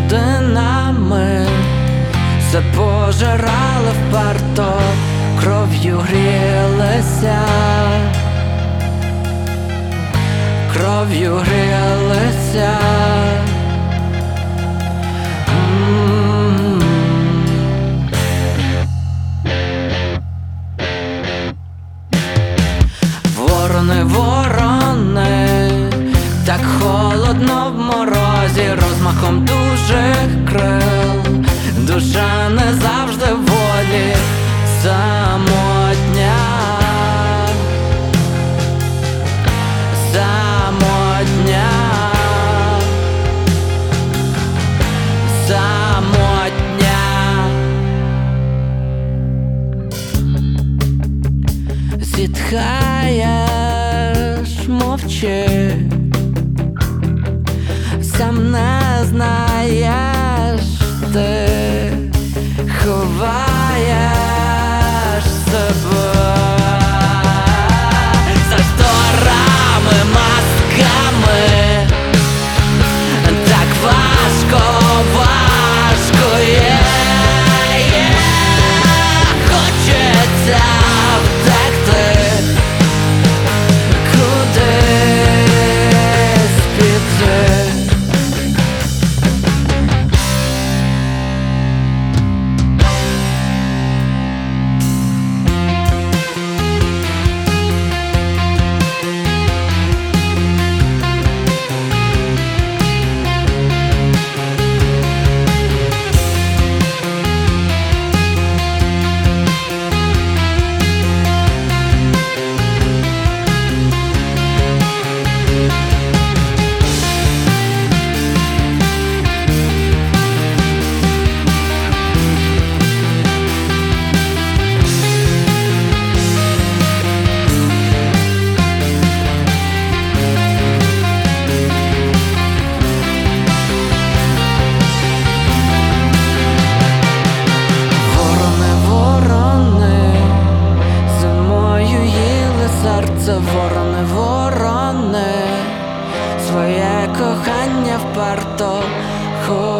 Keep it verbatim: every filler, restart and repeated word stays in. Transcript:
годинами все пожирали вперто, кров'ю грілися, кров'ю грілися. Ворони, ворони, так холодно в морозі, розмахом дужих крил, душа не завжди в волі, самотня, самотня, самотня. Зітхаєш, мовчи, сам не знаєш, ти ховаєш себе за шторами, масками. Так важко, важко є, є. Хочеться втекти кудись піти. Ворони, ворони, своє кохання вперто